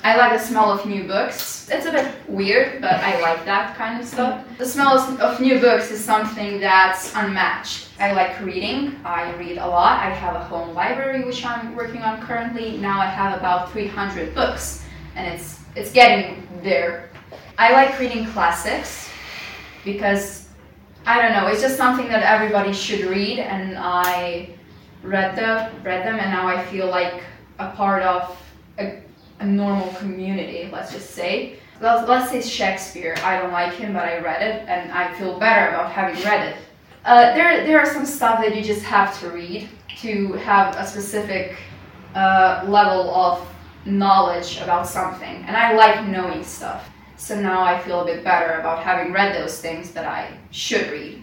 I like the smell of new books. It's a bit weird, but I like that kind of stuff. The smell of new books is something that's unmatched. I like reading. I read a lot. I have a home library, which I'm working on currently. Now I have about 300 books, and it's getting there. I like reading classics because, I don't know, it's just something that everybody should read, and I read them, and now I feel like a part of a normal community, let's just say. Let's say Shakespeare. I don't like him, but I read it, and I feel better about having read it. There are some stuff that you just have to read to have a specific level of knowledge about something, and I like knowing stuff. So now I feel a bit better about having read those things that I should read.